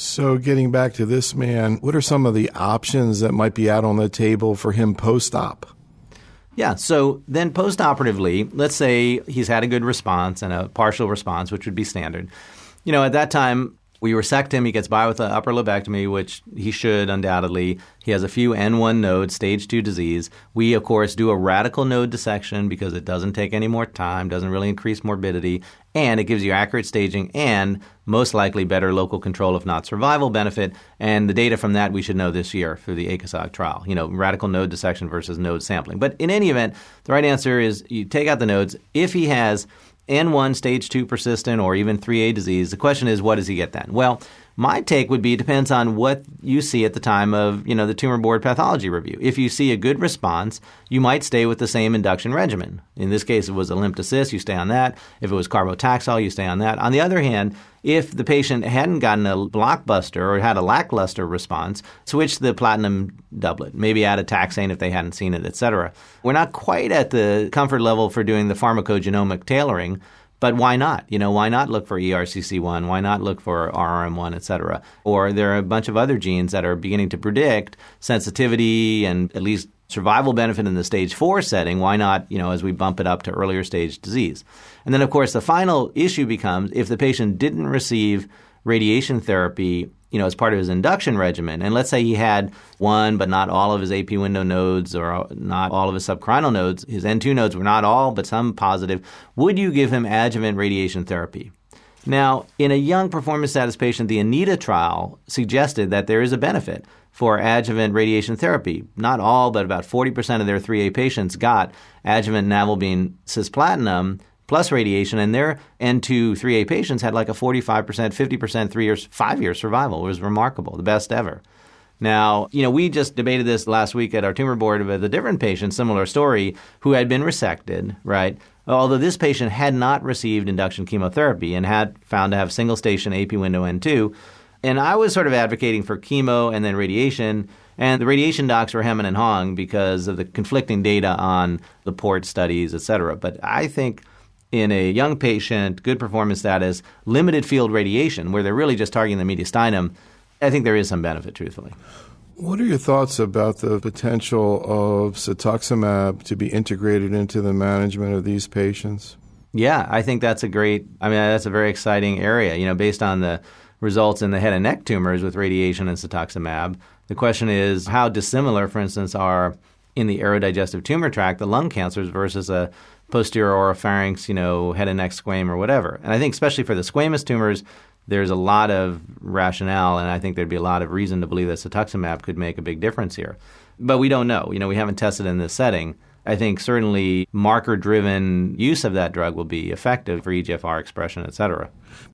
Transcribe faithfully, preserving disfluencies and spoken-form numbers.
So getting back to this man, what are some of the options that might be out on the table for him post-op? Yeah, so then post-operatively, let's say he's had a good response and a partial response, which would be standard. You know, at that time, we resect him. He gets by with an upper lobectomy, which he should undoubtedly. He has a few N one nodes, stage two disease. We, of course, do a radical node dissection because it doesn't take any more time, doesn't really increase morbidity, and it gives you accurate staging and most likely better local control, if not survival benefit. And the data from that we should know this year through the A C O S O G trial, you know, radical node dissection versus node sampling. But in any event, the right answer is you take out the nodes. If he has N one, stage two persistent, or even three A disease, the question is, what does he get then? Well, my take would be it depends on what you see at the time of, you know, the tumor board pathology review. If you see a good response, you might stay with the same induction regimen. In this case, it was a Limp-Assist, you stay on that. If it was carbotaxol, you stay on that. On the other hand, if the patient hadn't gotten a blockbuster or had a lackluster response, switch to the platinum doublet, maybe add a taxane if they hadn't seen it, et cetera. We're not quite at the comfort level for doing the pharmacogenomic tailoring, but why not? You know, why not look for E R C C one? Why not look for R R M one, et cetera? Or there are a bunch of other genes that are beginning to predict sensitivity and at least survival benefit in the stage four setting. Why not, you know, as we bump it up to earlier stage disease? And then, of course, the final issue becomes if the patient didn't receive radiation therapy, you know, as part of his induction regimen, and let's say he had one but not all of his A P window nodes or not all of his subcarinal nodes, his N two nodes were not all but some positive, would you give him adjuvant radiation therapy? Now, in a young performance status patient, the ANITA trial suggested that there is a benefit for adjuvant radiation therapy. Not all, but about forty percent of their three A patients got adjuvant navalbine cisplatinum plus radiation, and their N two three A patients had like a forty-five percent, fifty percent, three years, five-year survival. It was remarkable, the best ever. Now, you know, we just debated this last week at our tumor board with a different patient, similar story, who had been resected, right? Although this patient had not received induction chemotherapy and had found to have single-station A P window N two. And I was sort of advocating for chemo and then radiation. And the radiation docs were hemming and hawing because of the conflicting data on the port studies, et cetera. But I think in a young patient, good performance status, limited field radiation, where they're really just targeting the mediastinum, I think there is some benefit, truthfully. What are your thoughts about the potential of cetuximab to be integrated into the management of these patients? Yeah, I think that's a great, I mean, that's a very exciting area, you know, based on the results in the head and neck tumors with radiation and cetuximab. The question is how dissimilar, for instance, are in the aerodigestive tumor tract, the lung cancers versus a posterior oropharynx, you know, head and neck squam or whatever. And I think especially for the squamous tumors, there's a lot of rationale, and I think there'd be a lot of reason to believe that cetuximab could make a big difference here. But we don't know. You know, we haven't tested in this setting. I think certainly marker-driven use of that drug will be effective for E G F R expression, et cetera.